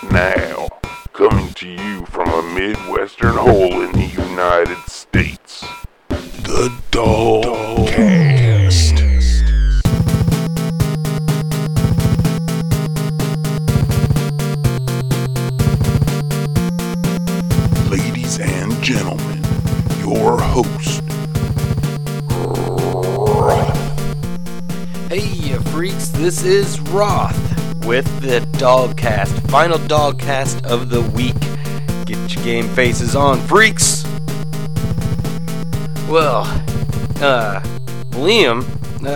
Now, coming to you from a Midwestern hole in the United States, the Dogcast. Ladies and gentlemen, your host, Roth. Hey, you freaks, this is Roth with the Dogcast, final Dogcast of the week. Get your game faces on, freaks! Well, Liam,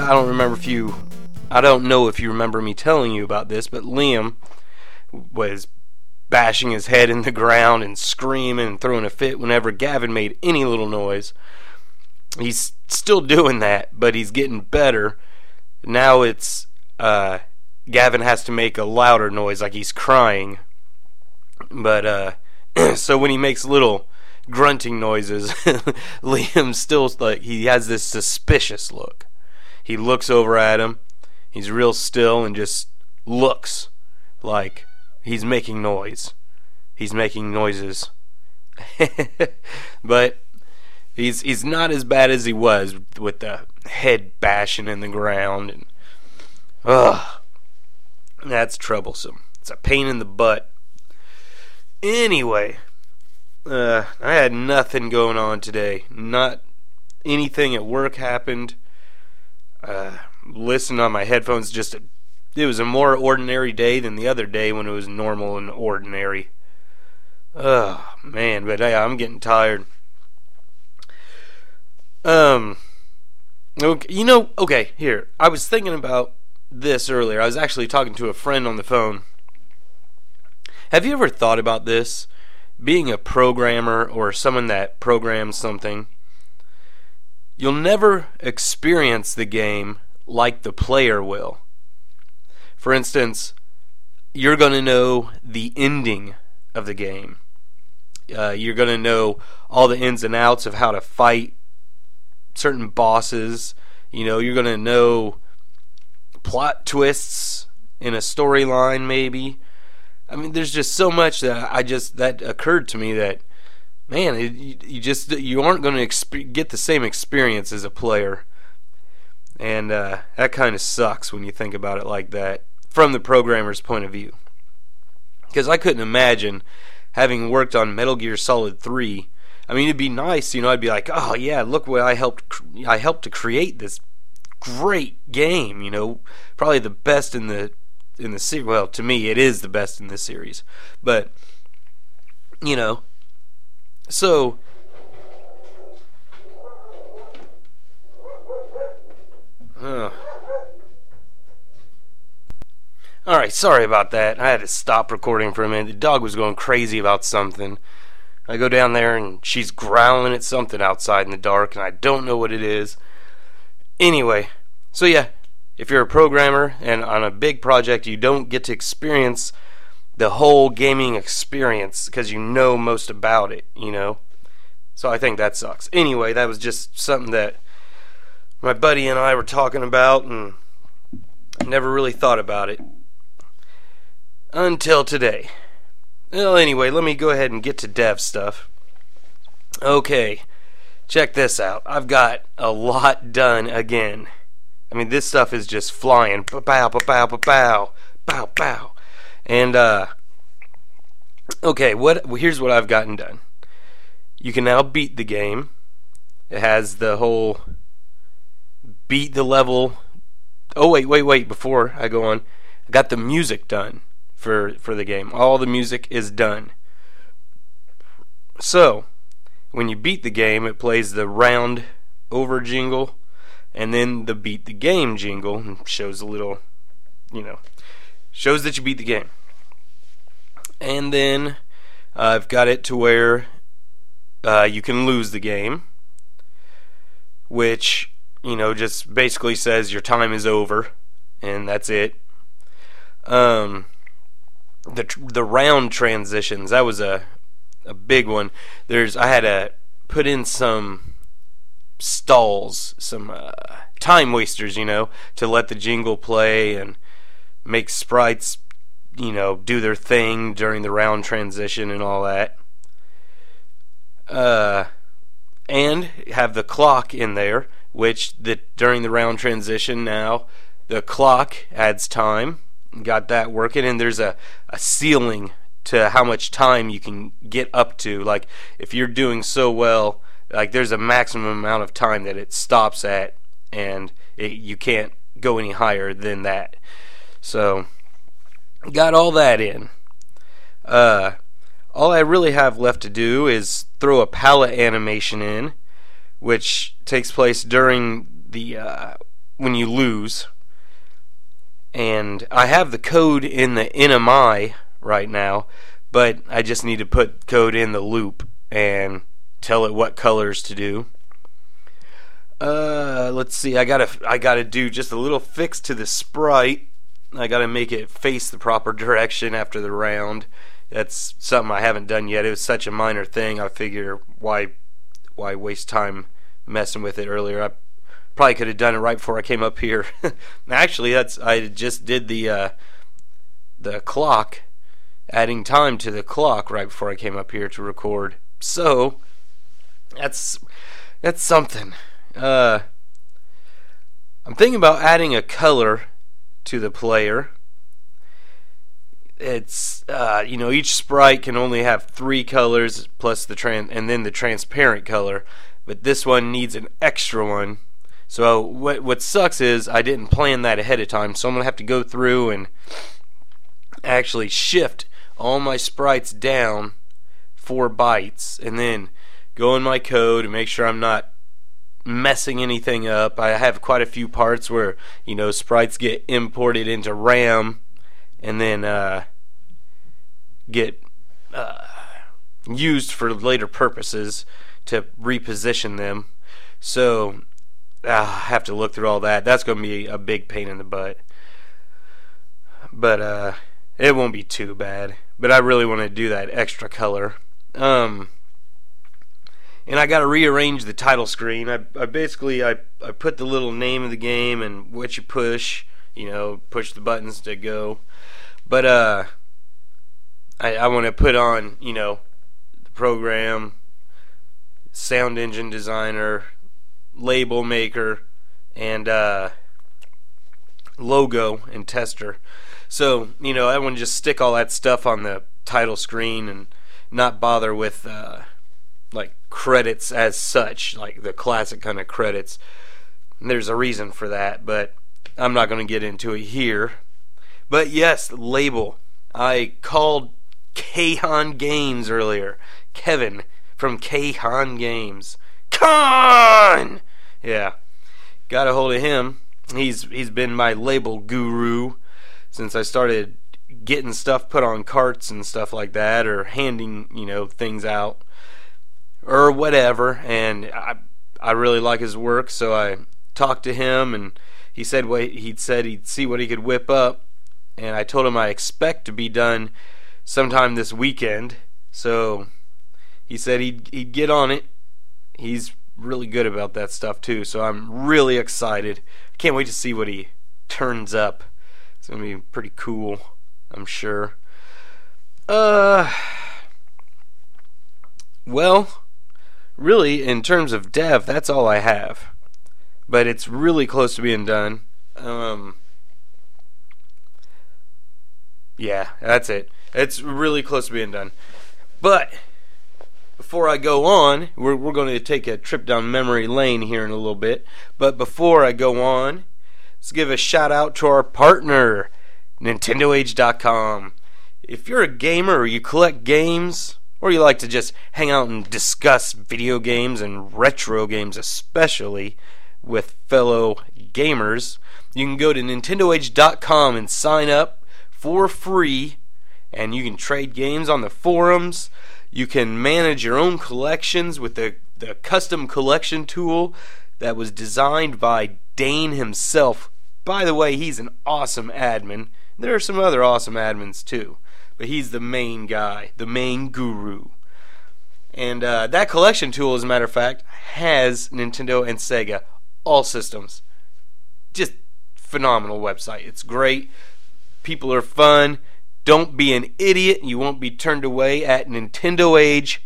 I don't know if you remember me telling you about this, but Liam was bashing his head in the ground and screaming and throwing a fit whenever Gavin made any little noise. He's still doing that, but he's getting better. Now it's Gavin has to make a louder noise like he's crying. But so when he makes little grunting noises, Liam still, like, he has this suspicious look. He looks over at him. He's real still and just looks like he's making noise. He's making noises. But he's not as bad as he was with the head bashing in the ground, and that's troublesome. It's a pain in the butt. Anyway, I had nothing going on today. Not anything at work happened. Listening on my headphones, it was a more ordinary day than the other day when it was normal and ordinary. Oh man, but yeah, I'm getting tired. Okay, here. I was thinking about this earlier. I was actually talking to a friend on the phone. Have you ever thought about this? Being a programmer or someone that programs something, you'll never experience the game like the player will. For instance, you're going to know the ending of the game. You're going to know all the ins and outs of how to fight certain bosses. You're going to know plot twists in a storyline, maybe. I mean, there's just so much that occurred to me that, man, you aren't going to get the same experience as a player. And that kind of sucks when you think about it like that, from the programmer's point of view. Because I couldn't imagine, having worked on Metal Gear Solid 3, I mean, it'd be nice, I'd be like, oh yeah, look what I helped to create this great game, probably the best in the series. Well, to me, it is the best in the series. But, so alright, sorry about that. I had to stop recording for a minute. The dog was going crazy about something. I go down there and she's growling at something outside in the dark, and I don't know what it is. Anyway, so yeah, if you're a programmer and on a big project, you don't get to experience the whole gaming experience because you know most about it, So I think that sucks. Anyway, that was just something that my buddy and I were talking about, and I never really thought about it until today. Well, anyway, let me go ahead and get to dev stuff. Okay, check this out. I've got a lot done again. I mean, this stuff is just flying. Pow, pow, pow, pow, pow, pow, pow. And, okay, here's what I've gotten done. You can now beat the game. It has the whole beat the level. Oh, wait, before I go on, I got the music done for the game. All the music is done. So, when you beat the game, it plays the round over jingle, and then the beat the game jingle, and shows a little, shows that you beat the game. And then I've got it to where you can lose the game, which, just basically says your time is over, and that's it. The round transitions, that was a big one. I had to put in some stalls, some time wasters, to let the jingle play and make sprites do their thing during the round transition and all that. And have the clock in there, which during the round transition now, the clock adds time. Got that working, and there's a ceiling to how much time you can get up to. Like, if you're doing so well, like, there's a maximum amount of time that it stops at, and you can't go any higher than that. So, got all that in. All I really have left to do is throw a palette animation in, which takes place during the when you lose. And I have the code in the NMI right now, but I just need to put code in the loop and tell it what colors to do. Let's see. I gotta do just a little fix to the sprite. I gotta make it face the proper direction after the round. That's something I haven't done yet. It was such a minor thing. I figure why waste time messing with it earlier. I probably could have done it right before I came up here. Actually, I just did the clock, adding time to the clock right before I came up here to record. So that's something. I'm thinking about adding a color to the player. It's each sprite can only have 3 colors plus and then the transparent color, but this one needs an extra one. So what sucks is I didn't plan that ahead of time, so I'm gonna have to go through and actually shift all my sprites down 4 bytes, and then go in my code and make sure I'm not messing anything up. I have quite a few parts where sprites get imported into RAM and then get used for later purposes to reposition them. So I have to look through all that. That's going to be a big pain in the butt. But it won't be too bad. But I really want to do that extra color. And I got to rearrange the title screen. I basically put the little name of the game and what you push. Push the buttons to go. But I want to put on, the program, sound engine designer, label maker, and logo and tester. So, I want to just stick all that stuff on the title screen and not bother with like credits as such, like the classic kind of credits. And there's a reason for that, but I'm not going to get into it here. But yes, label. I called Kahan Games earlier. Kevin from Kahan Games. Khan! Yeah. Got a hold of him. He's been my label guru since I started getting stuff put on carts and stuff like that, or handing, things out or whatever. And I really like his work, so I talked to him, and he said he'd see what he could whip up. And I told him I expect to be done sometime this weekend. So he said he'd get on it. He's really good about that stuff too. So I'm really excited. Can't wait to see what he turns up. It's going to be pretty cool, I'm sure. Well, really, in terms of dev, that's all I have. But it's really close to being done. Yeah, that's it. It's really close to being done. But before I go on, we're going to take a trip down memory lane here in a little bit. But before I go on, let's give a shout out to our partner, NintendoAge.com. If you're a gamer or you collect games, or you like to just hang out and discuss video games and retro games especially with fellow gamers, you can go to NintendoAge.com and sign up for free, and you can trade games on the forums. You can manage your own collections with the custom collection tool that was designed by Dane himself. By the way, he's an awesome admin. There are some other awesome admins too, but he's the main guy, the main guru. And that collection tool, as a matter of fact, has Nintendo and Sega, all systems. Just phenomenal website. It's great. People are fun. Don't be an idiot. You won't be turned away at NintendoAge.com.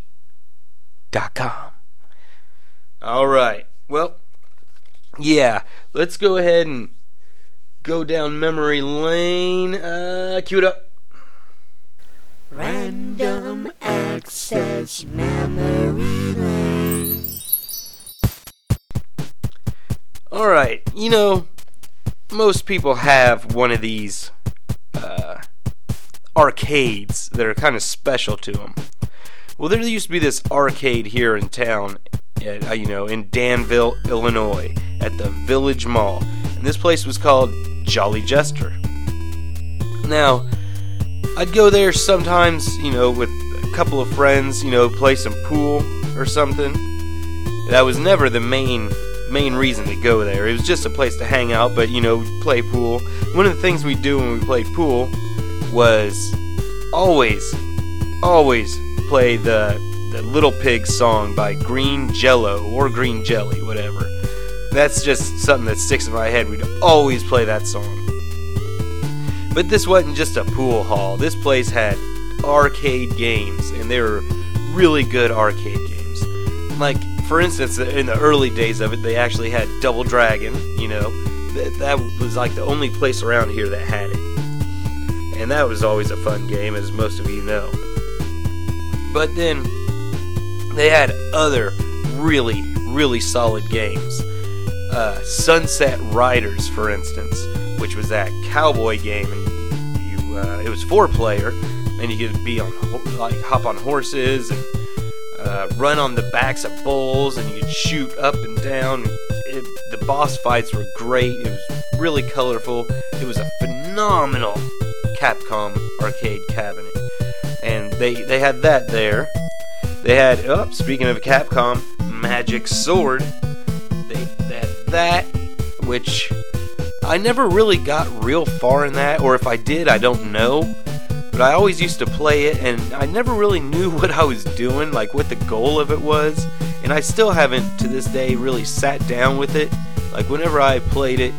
Alright, well, yeah, let's go ahead and go down memory lane. Cue it up. Random access memory lane. Alright, most people have one of these arcades that are kind of special to them. Well, there used to be this arcade here in town, in Danville, Illinois, at the Village Mall. And this place was called Jolly Jester. Now, I'd go there sometimes, with a couple of friends, play some pool or something. That was never the main reason to go there. It was just a place to hang out, but, play pool. One of the things we'd do when we played pool was always play the Little Pig song by Green Jello, or Green Jelly, whatever. That's just something that sticks in my head. We'd always play that song. But this wasn't just a pool hall. This place had arcade games, and they were really good arcade games. Like, for instance, in the early days of it, they actually had Double Dragon, That was like the only place around here that had it. And that was always a fun game, as most of you know. But then they had other really, really solid games. Sunset Riders, for instance, which was that cowboy game, and it was 4-player, and you could be hop on horses and run on the backs of bulls, and you could shoot up and down. The boss fights were great. It was really colorful. It was a phenomenal Capcom arcade cabinet, and they had that there. They had, speaking of Capcom, Magic Sword. They had that, which I never really got real far in that, or if I did, I don't know. But I always used to play it, and I never really knew what I was doing, like what the goal of it was. And I still haven't, to this day, really sat down with it. Like whenever I played it,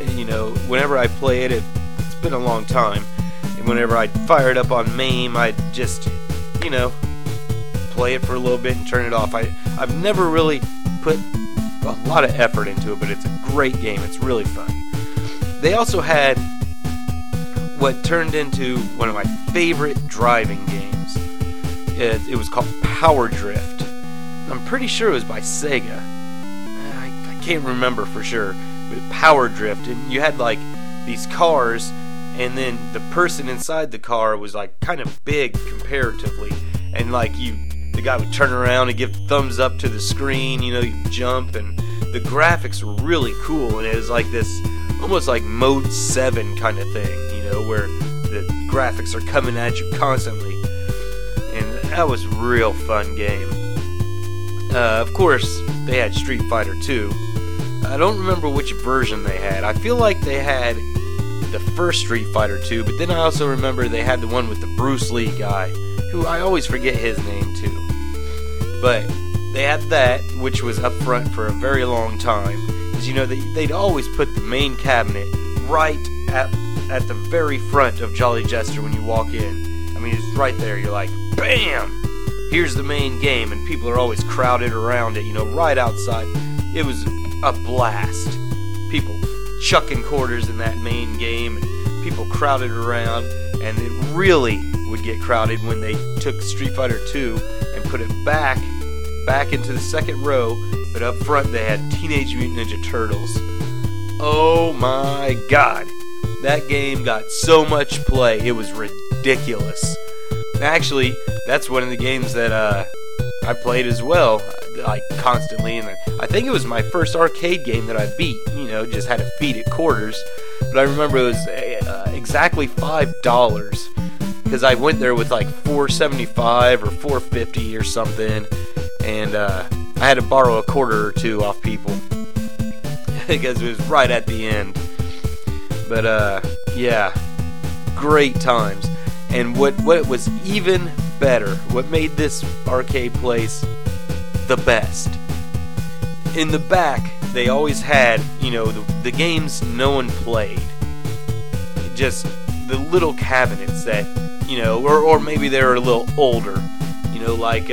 it's been a long time. And whenever I'd fire it up on MAME, I'd just, play it for a little bit and turn it off. I've never really put a lot of effort into it, but it's a great game. It's really fun. They also had what turned into one of my favorite driving games. It was called Power Drift. I'm pretty sure it was by Sega. I can't remember for sure, but Power Drift, and you had like these cars, and then the person inside the car was like kind of big comparatively, and like the guy would turn around and give thumbs up to the screen, you jump, and the graphics were really cool, and it was like this almost like Mode 7 kind of thing, where the graphics are coming at you constantly, and that was a real fun game. Of course, they had Street Fighter 2. I don't remember which version they had. I feel like they had the first Street Fighter 2, but then I also remember they had the one with the Bruce Lee guy, who I always forget his name too. But they had that, which was up front for a very long time. Because, they'd always put the main cabinet right at the very front of Jolly Jester when you walk in. I mean, it's right there. You're like, bam! Here's the main game, and people are always crowded around it, right outside. It was a blast. People chucking quarters in that main game, and people crowded around, and it really would get crowded when they took Street Fighter 2 and put it back into the second row, but up front they had Teenage Mutant Ninja Turtles. Oh my god! That game got so much play, it was ridiculous. Actually, that's one of the games that I played as well, like constantly, and I think it was my first arcade game that I beat. Just had to feed it quarters, but I remember it was exactly $5 because I went there with like $4.75 or $4.50 or something, and I had to borrow a quarter or two off people because it was right at the end. But yeah, great times. And what was even better, what made this arcade place the best, in the back they always had, the games no one played. Just the little cabinets that you know, or maybe they were a little older, you know, like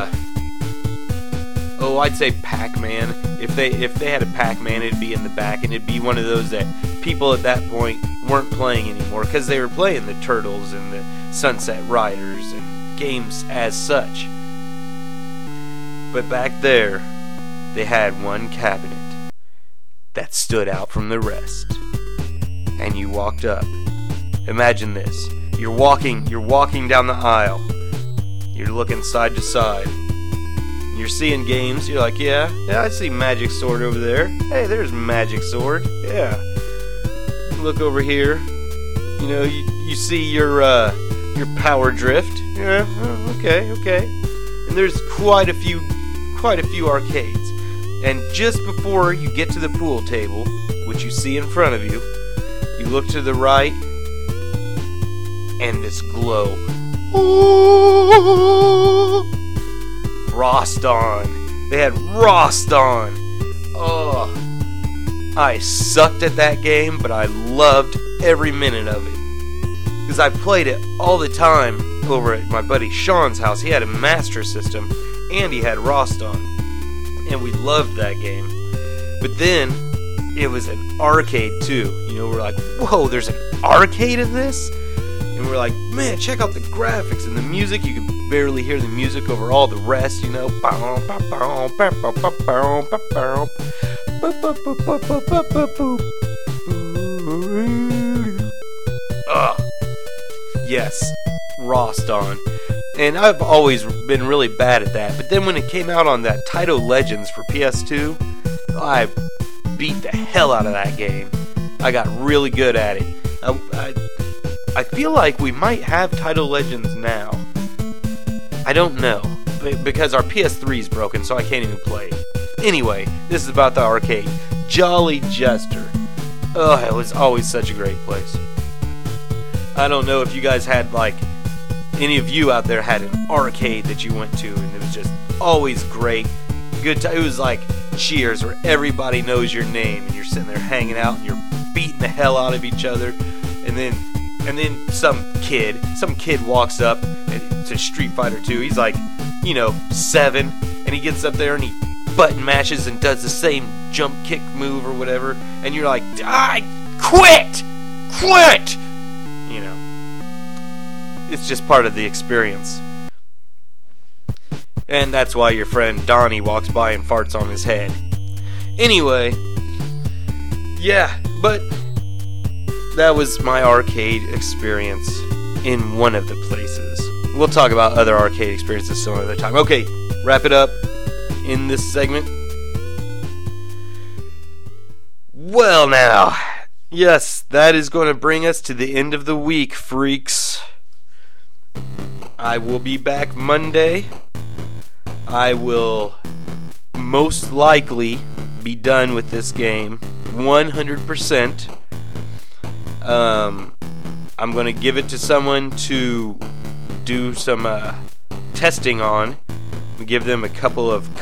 I'd say Pac-Man. If they had a Pac-Man, it'd be in the back, and it'd be one of those that people at that point weren't playing anymore because they were playing the Turtles and the Sunset Riders and games as such. But back there, they had one cabinet that stood out from the rest. And you walked up. Imagine this. You're walking down the aisle. You're looking side to side. You're seeing games. You're like, yeah, I see Magic Sword over there. Hey, there's Magic Sword. Yeah. Look over here. You know, you see your Power Drift. Yeah, okay. And there's quite a few arcades. And just before you get to the pool table, which you see in front of you, you look to the right, and this glow. Ooh! Roston. They had Roston. Oh, I sucked at that game, but I loved every minute of it. Because I played it all the time over at my buddy Sean's house. He had a Master System, and he had Roston. And we loved that game. But then, it was an arcade too. You know, we're like, whoa, there's an arcade in this? And we're like, man, check out the graphics and the music. You can barely hear the music over all the rest, you know. Yes, Roston. And I've always been really bad at that. But then when it came out on that Taito Legends for PS2, I beat the hell out of that game. I got really good at it. I feel like we might have Taito Legends now. I don't know, because our PS3 is broken, so I can't even play it. Anyway, this is about the arcade. Jolly Jester. Oh, it was always such a great place. I don't know if you guys had, like, any of you out there had an arcade that you went to, and it was just always great. Good time. It was like Cheers, where everybody knows your name, and you're sitting there hanging out, and you're beating the hell out of each other, and then some kid walks up to Street Fighter 2. He's like, 7, and he gets up there and he button mashes and does the same jump kick move or whatever, and you're like, quit! It's just part of the experience. And that's why your friend Donnie walks by and farts on his head. Anyway, yeah, but that was my arcade experience in one of the places. We'll talk about other arcade experiences some other time. Okay, wrap it up in this segment. Well now, yes, that is going to bring us to the end of the week, freaks. I will be back Monday. I will most likely be done with this game 100%. I'm going to give it to someone to do some testing on. Give them a couple of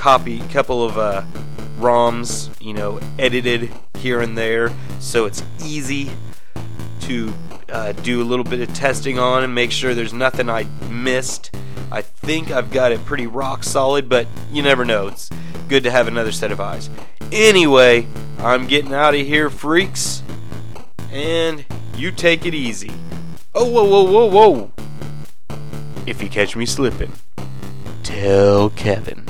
ROMs, edited here and there, so it's easy to do a little bit of testing on and make sure there's nothing I missed. I think I've got it pretty rock solid, but you never know. It's good to have another set of eyes. Anyway, I'm getting out of here, freaks, and you take it easy. Oh, whoa. If you catch me slipping, tell Kevin.